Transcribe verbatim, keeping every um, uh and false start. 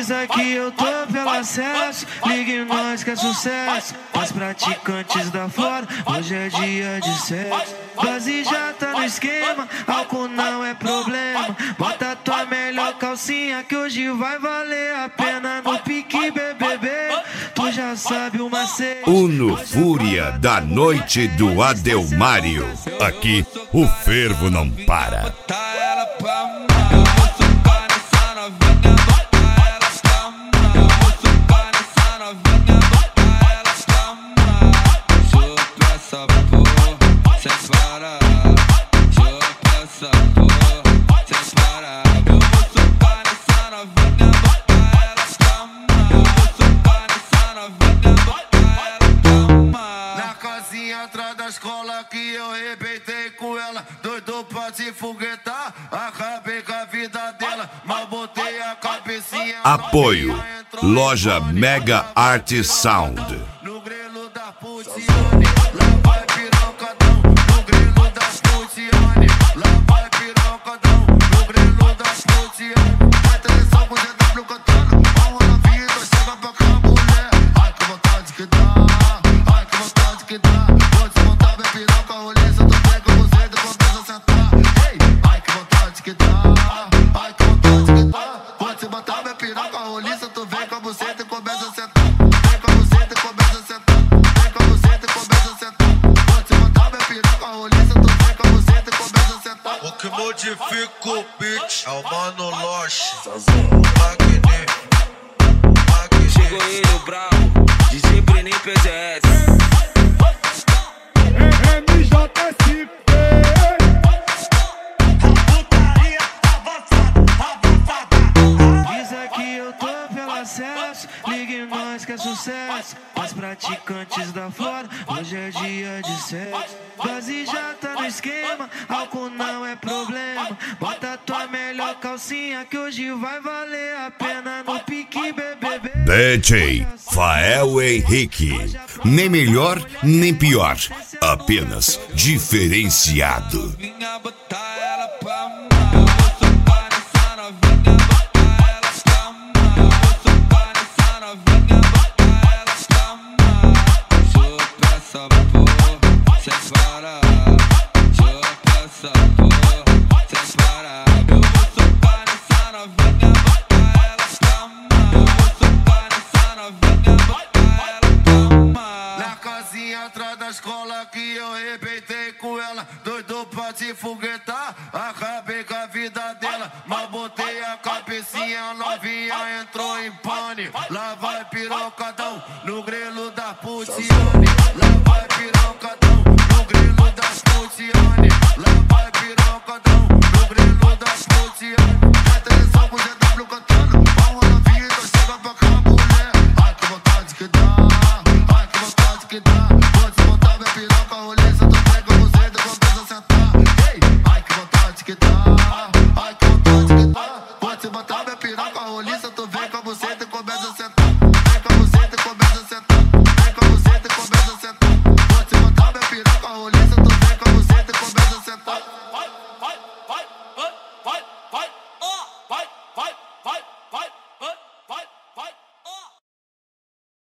Avisa que eu tô pelo acesso, ligue nós que é sucesso. Os praticantes da fora, hoje é dia de sexo. Base já tá no esquema, álcool não é problema. Bota tua melhor calcinha que hoje vai valer a pena no pique B B B. Tu já sabe o macete. Uno Fúria da noite do Adelmário. Aqui o fervo não para. Atrás da escola que eu arrebentei com ela, doido pra se foguetar, acabei com a vida dela, mal botei a cabecinha. Apoio Loja Mega Art Sound. No grelo da Putiane, lá vai pirocadão. No grelo da Putiane, lá vai pirocadão. No grelo da Putiane, vai televisão com o G W cantando. Vamos na vida, chega pra cá, mulher. Ai que vontade que dá, ai que vontade que dá. Piroca roliça, tô bem com você, depois pensa sentar. Ei, ai que vontade que dá, ai que vontade que dá. Pode se botar minha piroca roliça, tu vem com você e começa a sentar. Vem com você e começa a sentar. Vem com você e começa a sentar. Pode se botar minha piroca roliça, tu vem com você e começa a sentar. O que modifica o beat é o Mano Loche. Magnífico, magnífico. Chegou ele, o brabo, D J Brenin P D S. Ligue nós que é sucesso. Os praticantes da fora, hoje é dia de sexo. Base já tá no esquema, álcool não é problema. Bota tua melhor calcinha que hoje vai valer a pena no pique B B B. D J Fael Henrique. Nem melhor, nem pior. Apenas diferenciado. Atrás da escola que eu arrebentei com ela, doido pra se foguetar, acabei com a vida dela, mal botei a cabecinha, novinha entrou em pane. Lá vai pirocadão, no grelo da Putiane. Lá vai pirocadão, no grelo da Putiane. Lá vai pirocadão, no grelo da Putiane. É televisão com o G W cantando, vamos na vida, chega pra cá, mulher. Ai que vontade que dá, ai que vontade que dá. Pode botar minha piroca rolê.